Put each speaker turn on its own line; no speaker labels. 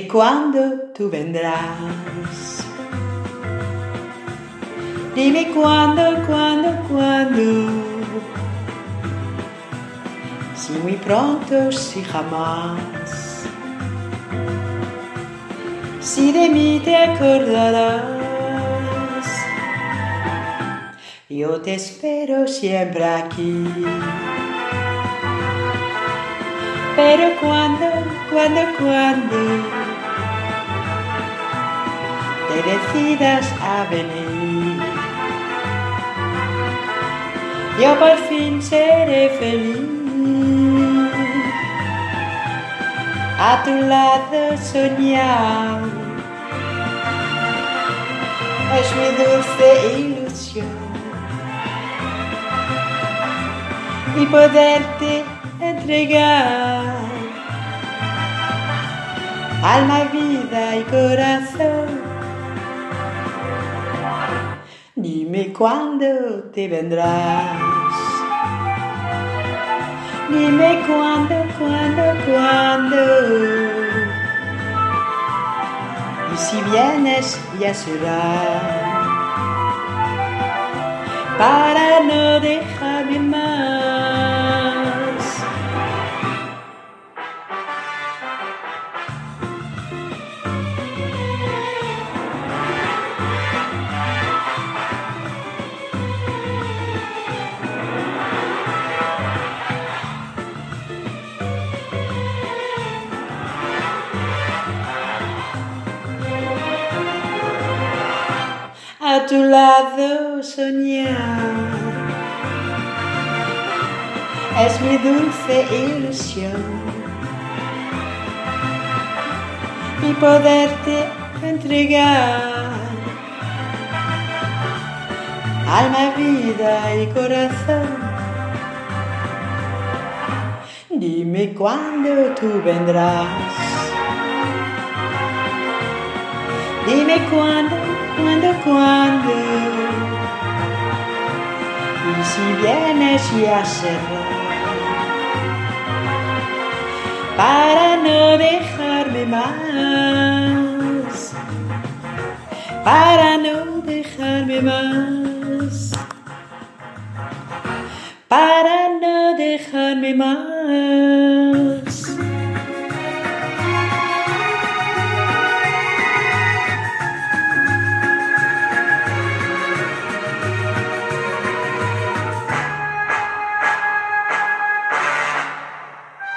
Dime cuándo tú vendrás. Dime cuándo. Si muy pronto, si jamás. Si de mí te acordarás. Yo te espero siempre aquí. Pero cuando te decidas a venir, yo por fin seré feliz. A tu lado soñar es mi dulce ilusión. Y poderte entregar alma, vida y corazón. Dime cuándo te vendrás. Dime cuándo. Y si vienes ya será para no dejarme más. A tu lado soñar es mi dulce ilusión. Y poderte entregar alma, vida y corazón. Dime cuándo tú vendrás. Dime cuándo. Y si vienes ya será para no dejarme más. Para no dejarme más. Para no dejarme más.